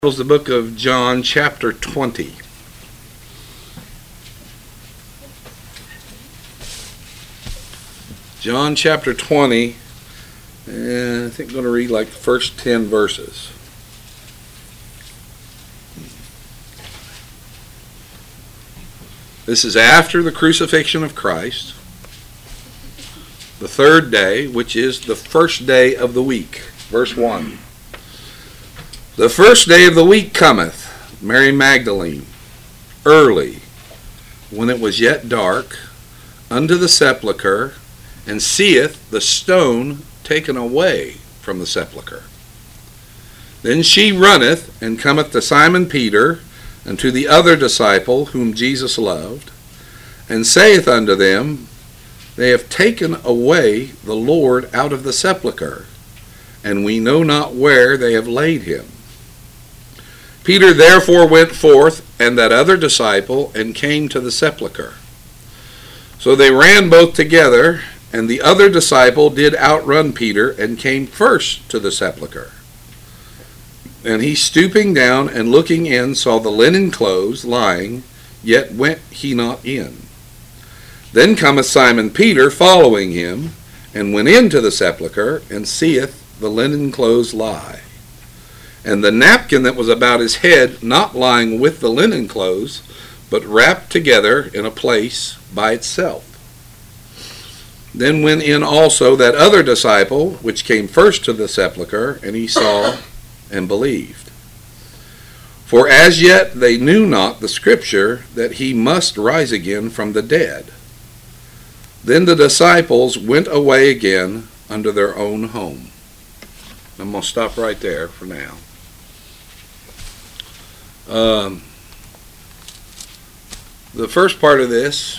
The book of John, chapter 20. John chapter 20, and I think I'm going to read like the first 10 verses. This is after the crucifixion of Christ, the third day, which is the first day of the week. Verse 1. The first day of the week cometh, Mary Magdalene, early, when it was yet dark, unto the sepulchre, and seeth the stone taken away from the sepulchre. Then she runneth, and cometh to Simon Peter, and to the other disciple whom Jesus loved, and saith unto them, They have taken away the Lord out of the sepulchre, and we know not where they have laid him. Peter therefore went forth, and that other disciple, and came to the sepulchre. So they ran both together, and the other disciple did outrun Peter, and came first to the sepulchre. And he, stooping down and looking in, saw the linen clothes lying, yet went he not in. Then cometh Simon Peter following him, and went into the sepulchre, and seeth the linen clothes lie, and the napkin that was about his head not lying with the linen clothes, but wrapped together in a place by itself. Then went in also that other disciple, which came first to the sepulchre, and he saw and believed. For as yet they knew not the scripture, that he must rise again from the dead. Then the disciples went away again unto their own home. I'm going to stop right there for now. The first part of this,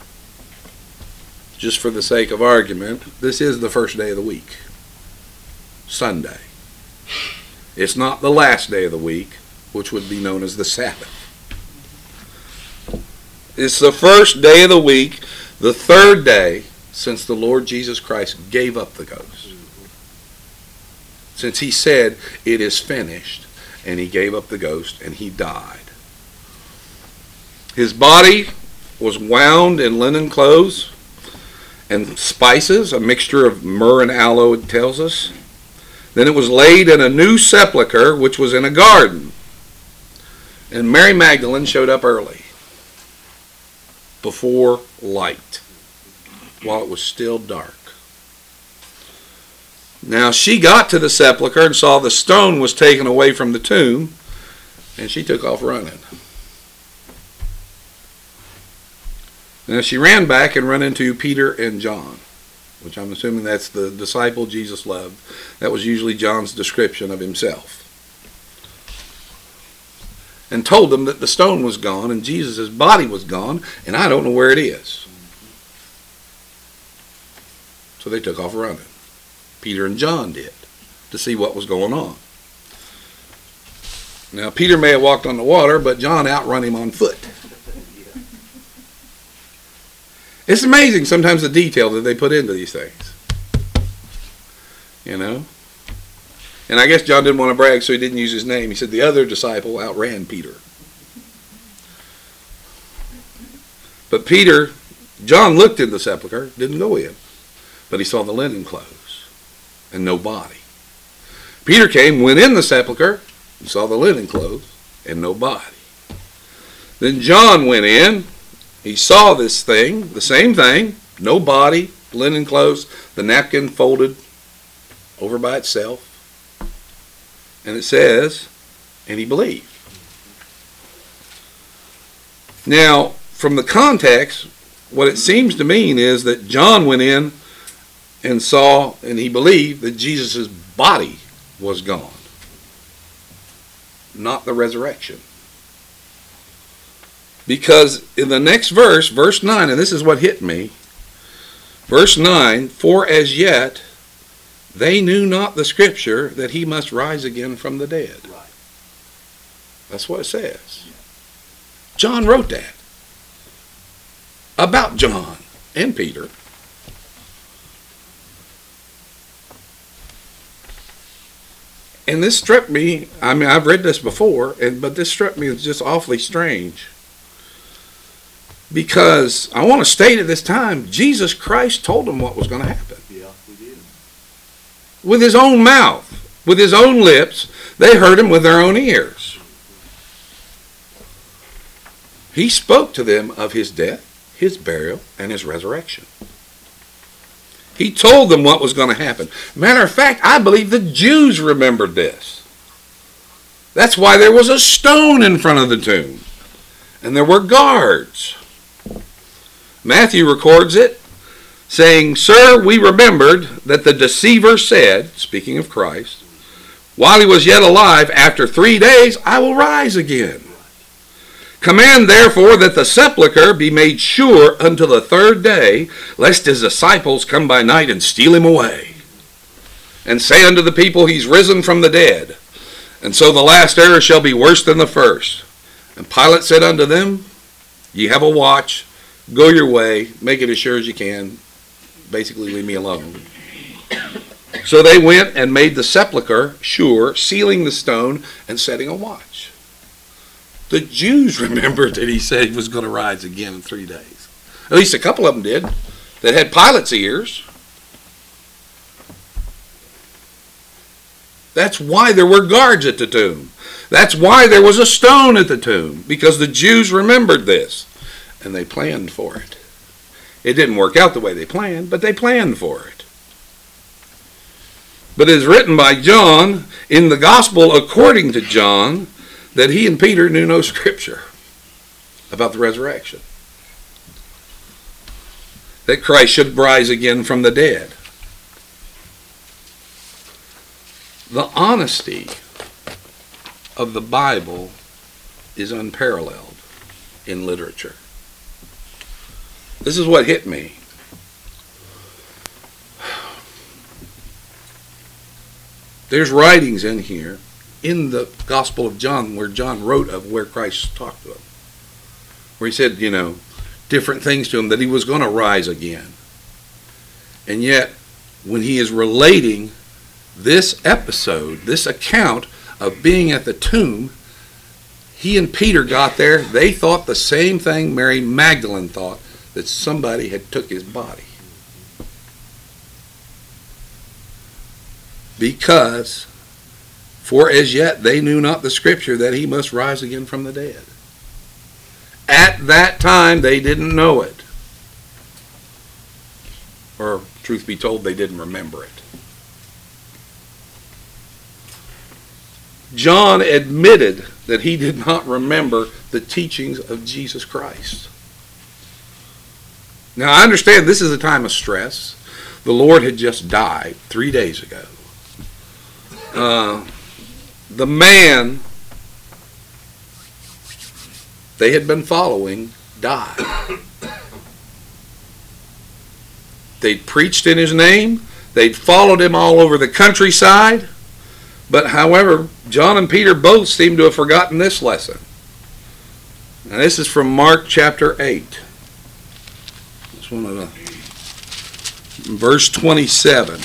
just for the sake of argument, this is the first day of the week, Sunday. It's not the last day of the week, which would be known as the Sabbath. It's the first day of the week, the third day since the Lord Jesus Christ gave up the ghost. Since he said, it is finished, and he gave up the ghost, and he died. His body was wound in linen clothes and spices, a mixture of myrrh and aloe, it tells us. Then it was laid in a new sepulchre, which was in a garden. And Mary Magdalene showed up early, before light, while it was still dark. Now she got to the sepulchre and saw the stone was taken away from the tomb, and she took off running. Now she ran back and ran into Peter and John, which I'm assuming that's the disciple Jesus loved. That was usually John's description of himself. And told them that the stone was gone and Jesus' body was gone, and I don't know where it is. So they took off running. Peter and John did, to see what was going on. Now, Peter may have walked on the water, but John outrun him on foot. It's amazing sometimes the detail that they put into these things. You know? And I guess John didn't want to brag, so he didn't use his name. He said the other disciple outran Peter. But John looked in the sepulchre, didn't go in. But he saw the linen clothes and no body. Peter came, went in the sepulchre, and saw the linen clothes and no body. Then John went in. He saw this thing, the same thing, no body, linen clothes, the napkin folded over by itself. And it says, and he believed. Now, from the context, what it seems to mean is that John went in and saw, and he believed that Jesus' body was gone, not the resurrection. Because in the next verse, verse 9, and this is what hit me, verse 9, for as yet they knew not the scripture that he must rise again from the dead. Right. That's what it says. John wrote that about John and Peter. And this struck me, I mean, I've read this before, but this struck me as just awfully strange. Because I want to state at this time, Jesus Christ told them what was going to happen. Yeah, we did. With his own mouth, with his own lips, they heard him with their own ears. He spoke to them of his death, his burial, and his resurrection. He told them what was going to happen. Matter of fact, I believe the Jews remembered this. That's why there was a stone in front of the tomb. And there were guards. Matthew records it, saying, "Sir, we remembered that the deceiver said," speaking of Christ, "while he was yet alive, after 3 days I will rise again. Command therefore that the sepulchre be made sure until the 3rd day, lest his disciples come by night and steal him away. And say unto the people, he's risen from the dead. And so the last error shall be worse than the first. And Pilate said unto them, Ye have a watch, go your way, make it as sure as you can. Basically, leave me alone." So they went and made the sepulchre sure, sealing the stone and setting a watch. The Jews remembered that he said he was going to rise again in 3 days. At least a couple of them did, that had Pilate's ears. That's why there were guards at the tomb. That's why there was a stone at the tomb, because the Jews remembered this, and they planned for it. It didn't work out the way they planned, but they planned for it. But it is written by John in the Gospel according to John that he and Peter knew no scripture about the resurrection. That Christ should rise again from the dead. The honesty of the Bible is unparalleled in literature. This is what hit me. There's writings in here, in the Gospel of John, where John wrote of where Christ talked to him. Where he said, different things to him, that he was going to rise again. And yet, when he is relating this episode, this account of being at the tomb, he and Peter got there, they thought the same thing Mary Magdalene thought, that somebody had took his body. Because, for as yet they knew not the scripture that he must rise again from the dead. At that time they didn't know it. Or, truth be told, they didn't remember it. John admitted that he did not remember the teachings of Jesus Christ. Now, I understand this is a time of stress. The Lord had just died 3 days ago. The man they had been following died. They'd preached in his name. They'd followed him all over the countryside. But however, John and Peter both seem to have forgotten this lesson. Now this is from Mark chapter 8. It's one of the verse 27.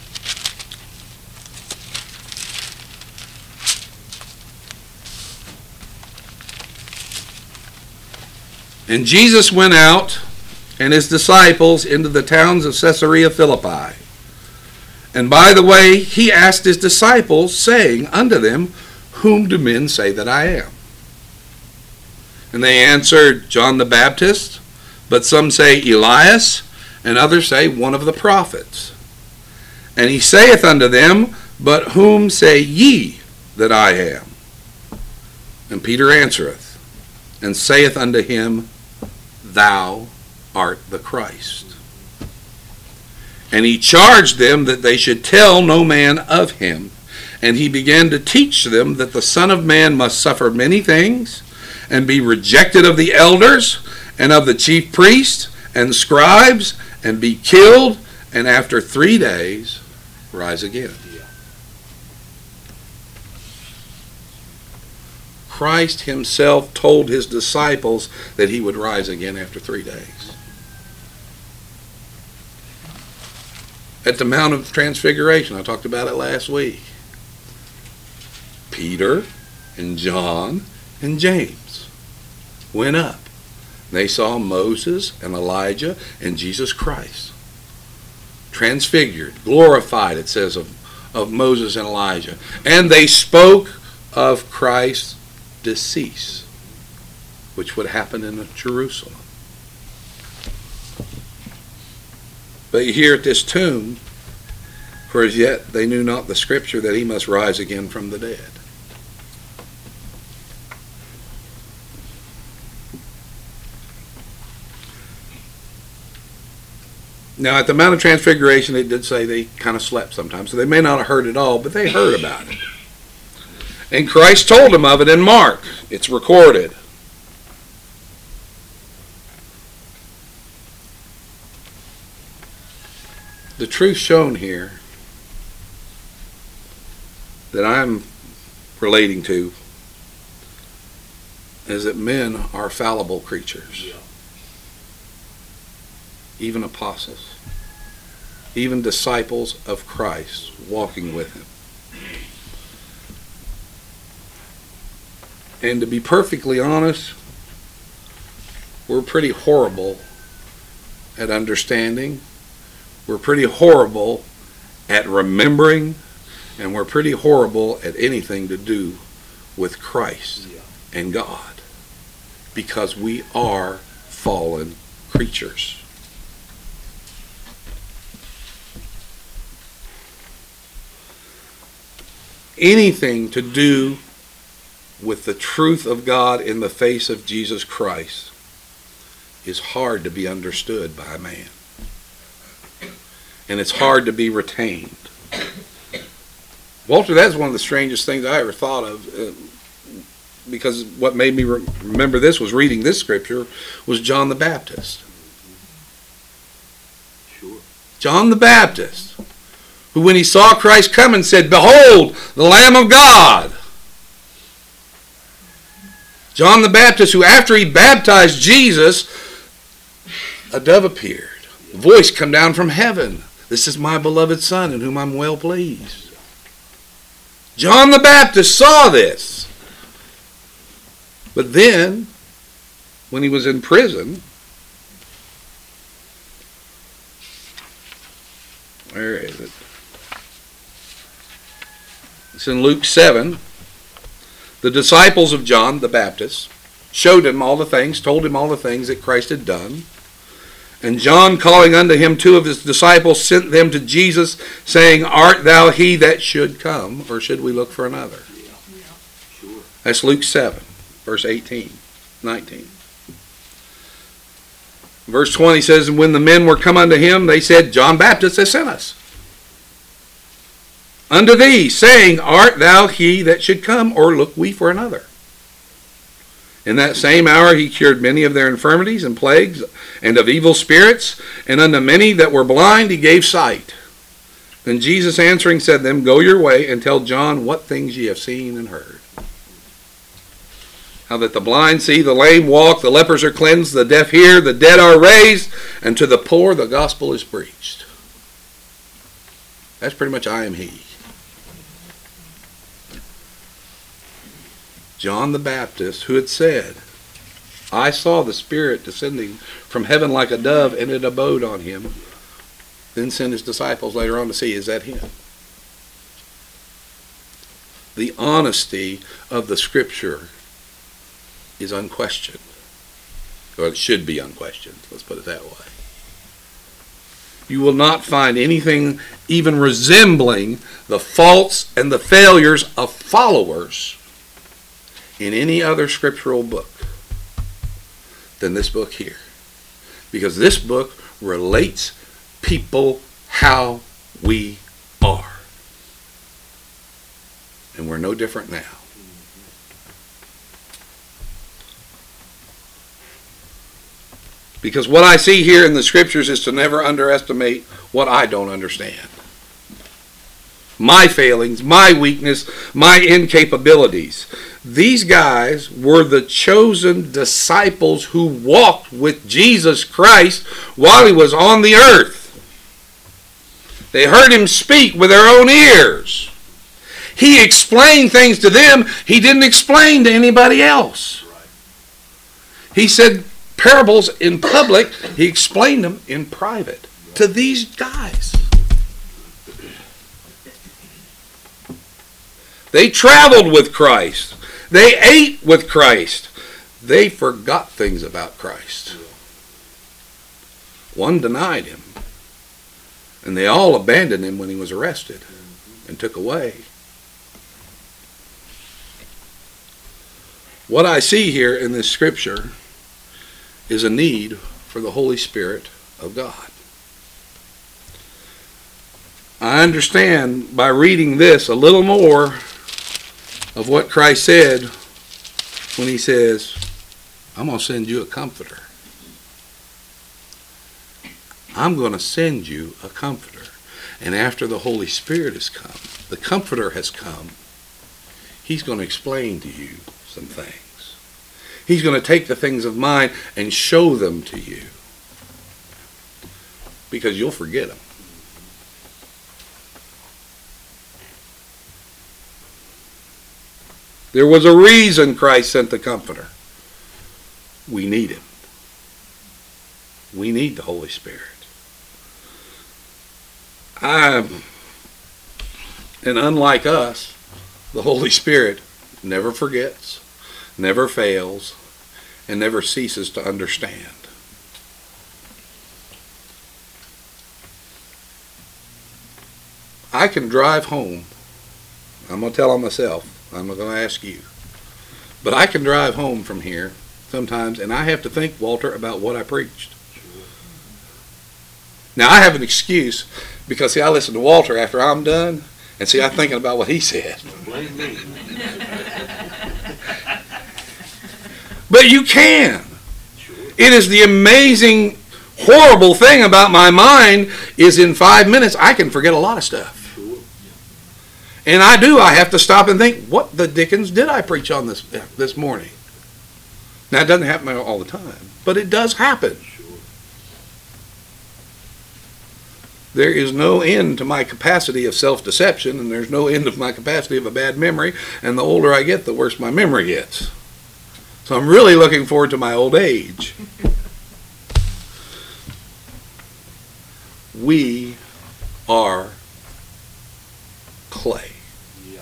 And Jesus went out and his disciples into the towns of Caesarea Philippi. And by the way, he asked his disciples, saying unto them, Whom do men say that I am? And they answered, John the Baptist, but some say Elias, and others say one of the prophets. And he saith unto them, But whom say ye that I am? And Peter answereth, and saith unto him, Thou art the Christ. And he charged them that they should tell no man of him. And he began to teach them that the Son of Man must suffer many things, and be rejected of the elders, and of the chief priests, and scribes, and be killed, and after 3 days rise again. Christ himself told his disciples that he would rise again after 3 days. At the Mount of Transfiguration, I talked about it last week. Peter and John and James went up. They saw Moses and Elijah and Jesus Christ. Transfigured, glorified, it says, of Moses and Elijah. And they spoke of Christ's decease, which would happen in Jerusalem. But here at this tomb, for as yet they knew not the scripture that he must rise again from the dead. Now at the Mount of Transfiguration, it did say they kind of slept sometimes, so they may not have heard it all, but they heard about it. And Christ told them of it in Mark. It's recorded. The truth shown here that I'm relating to is that men are fallible creatures. Yeah. Even apostles. Even disciples of Christ walking with him. And to be perfectly honest, we're pretty horrible at understanding. We're pretty horrible at remembering, and we're pretty horrible at anything to do with Christ and God, because we are fallen creatures. Anything to do with the truth of God in the face of Jesus Christ is hard to be understood by man. And it's hard to be retained. Walter, that's one of the strangest things I ever thought of, because what made me remember this was reading this scripture was John the Baptist. Sure. John the Baptist, who when he saw Christ coming said, "Behold, the Lamb of God." John the Baptist, who after he baptized Jesus, a dove appeared. A voice come down from heaven. "This is my beloved Son, in whom I'm well pleased." John the Baptist saw this. But then, when he was in prison, where is it? It's in Luke 7. The disciples of John the Baptist showed him all the things, told him all the things that Christ had done. And John, calling unto him 2 of his disciples, sent them to Jesus, saying, "Art thou he that should come, or should we look for another?" Sure. That's Luke 7, verse 18, 19. Verse 20 says, "And when the men were come unto him, they said, John Baptist has sent us unto thee, saying, Art thou he that should come, or look we for another? In that same hour he cured many of their infirmities and plagues, and of evil spirits, and unto many that were blind he gave sight. Then Jesus answering said to them, Go your way, and tell John what things ye have seen and heard. How that the blind see, the lame walk, the lepers are cleansed, the deaf hear, the dead are raised, and to the poor the gospel is preached." That's pretty much I am he. John the Baptist, who had said, "I saw the Spirit descending from heaven like a dove, and it abode on him," then sent his disciples later on to see, is that him? The honesty of the Scripture is unquestioned. Or it should be unquestioned, let's put it that way. You will not find anything even resembling the faults and the failures of followers in any other scriptural book than this book here. Because this book relates people how we are. And we're no different now. Because what I see here in the scriptures is to never underestimate what I don't understand. My failings, my weakness, my incapabilities. These guys were the chosen disciples who walked with Jesus Christ while he was on the earth. They heard him speak with their own ears. He explained things to them he didn't explain to anybody else. He said parables in public, he explained them in private to these guys. They traveled with Christ. They ate with Christ. They forgot things about Christ. One denied him. And they all abandoned him when he was arrested and took away. What I see here in this scripture is a need for the Holy Spirit of God. I understand by reading this a little more of what Christ said when he says, I'm going to send you a comforter. I'm going to send you a comforter. And after the Holy Spirit has come, the comforter has come, he's going to explain to you some things. He's going to take the things of mine and show them to you. Because you'll forget them. There was a reason Christ sent the comforter. We need him. We need the Holy Spirit. And unlike us, the Holy Spirit never forgets, never fails, and never ceases to understand. I can drive home. I'm going to tell on myself. I'm not going to ask you. But I can drive home from here sometimes, and I have to think, Walter, about what I preached. Now, I have an excuse, because, see, I listen to Walter after I'm done, and see, I'm thinking about what he said. Blame me. But you can. Sure. It is the amazing, horrible thing about my mind is in 5 minutes, I can forget a lot of stuff. Sure. And I have to stop and think, what the dickens did I preach on this morning? Now, it doesn't happen all the time, but it does happen. Sure. There is no end to my capacity of self-deception, and there's no end of my capacity of a bad memory, and the older I get, the worse my memory gets. So I'm really looking forward to my old age. We are clay. Yeah.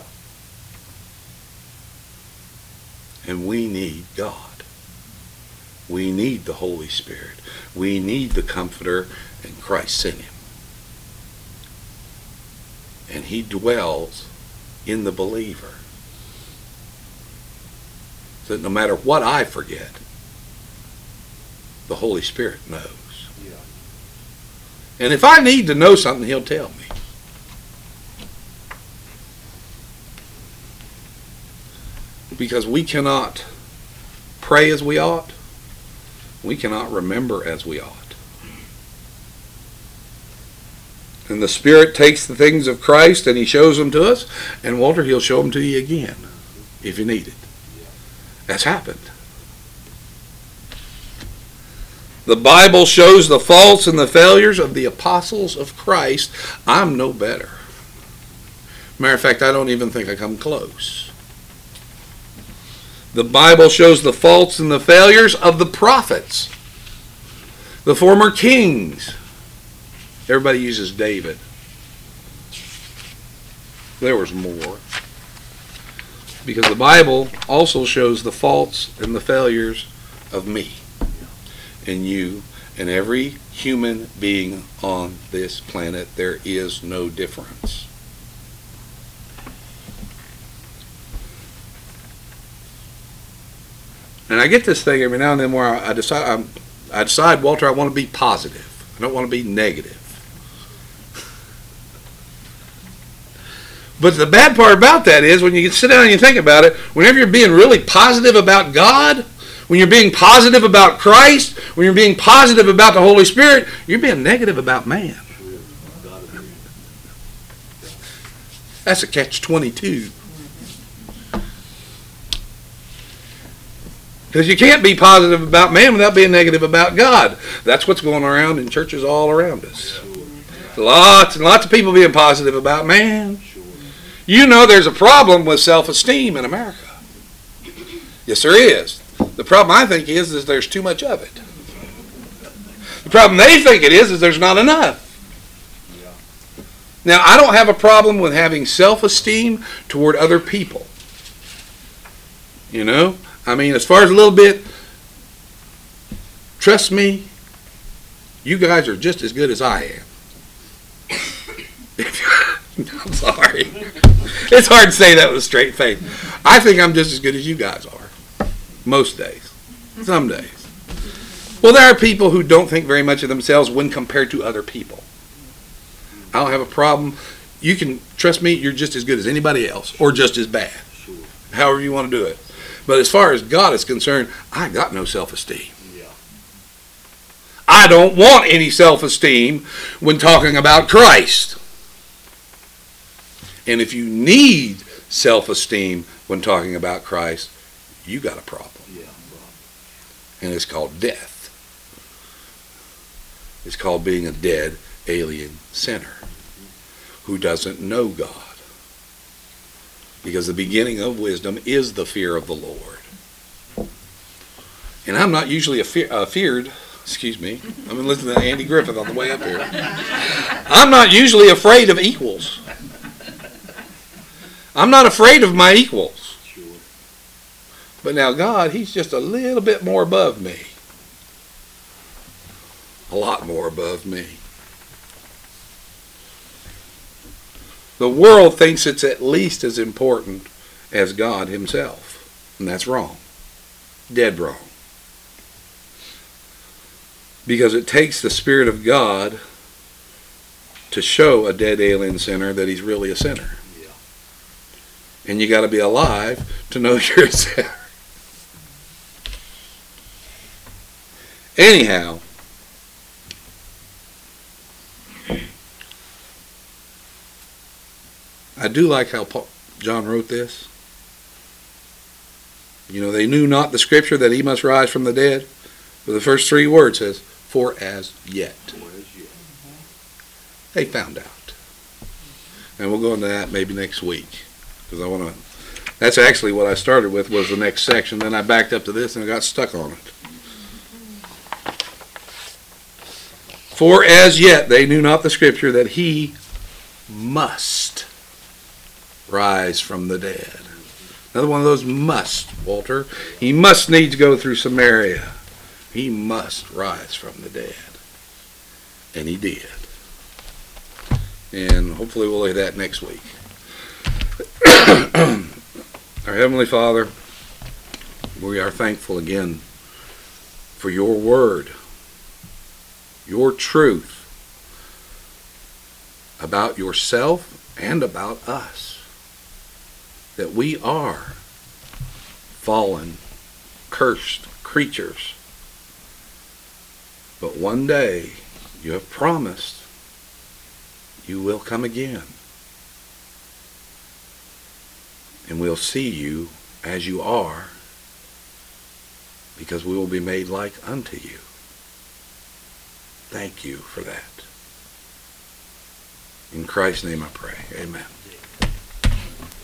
And we need God. We need the Holy Spirit. We need the Comforter, and Christ sent him. And he dwells in the believer. So that no matter what I forget, the Holy Spirit knows. Yeah. And if I need to know something, he'll tell me. Because we cannot pray as we ought. We cannot remember as we ought. And the Spirit takes the things of Christ and he shows them to us. And Walter, he'll show them to you again if you need it. That's happened. The Bible shows the faults and the failures of the apostles of Christ. I'm no better. Matter of fact, I don't even think I come close. The Bible shows the faults and the failures of the prophets, the former kings. Everybody uses David. There was more. Because the Bible also shows the faults and the failures of me and you and every human being on this planet. There is no difference. And I get this thing every now and then where I decide, Walter, I want to be positive. I don't want to be negative. But the bad part about that is when you sit down and you think about it, whenever you're being really positive about God, when you're being positive about Christ, when you're being positive about the Holy Spirit, you're being negative about man. That's a catch-22. Because you can't be positive about man without being negative about God. That's what's going around in churches all around us. Lots and lots of people being positive about man. You know there's a problem with self-esteem in America. Yes, there is. The problem I think is there's too much of it. The problem they think it is there's not enough. Now, I don't have a problem with having self-esteem toward other people. You know? I mean, as far as a little bit, trust me, you guys are just as good as I am. I'm sorry. It's hard to say that with a straight face. I think I'm just as good as you guys are. Most days. Some days. Well, there are people who don't think very much of themselves when compared to other people. I don't have a problem. You can, trust me, you're just as good as anybody else, or just as bad. However you want to do it. But as far as God is concerned, I got no self-esteem. I don't want any self-esteem when talking about Christ. And if you need self-esteem when talking about Christ, you got a problem. And it's called death. It's called being a dead, alien sinner who doesn't know God. Because the beginning of wisdom is the fear of the Lord. And I'm not usually feared. Excuse me. I've been listening to Andy Griffith on the way up here. I'm not usually afraid of equals. I'm not afraid of my equals. But now God, He's just a little bit more above me. A lot more above me. The world thinks it's at least as important as God Himself. And that's wrong. Dead wrong. Because it takes the Spirit of God to show a dead alien sinner that he's really a sinner. And you got to be alive to know you're a sinner. Anyhow, I do like how John wrote this. You know, they knew not the scripture that he must rise from the dead. But the first three words says, for as yet. They found out. And we'll go into that maybe next week. Because I want to, that's actually what I started with, was the next section. Then I backed up to this and I got stuck on it. For as yet they knew not the scripture that he must rise from the dead. Another one of those must, Walter. He must needs go through Samaria. He must rise from the dead. And he did. And hopefully we'll look at that next week. Our Heavenly Father, we are thankful again for your word, your truth about yourself and about us. That we are fallen, cursed creatures. But one day, you have promised, you will come again. And we'll see you as you are, because we will be made like unto you. Thank you for that. In Christ's name I pray. Amen.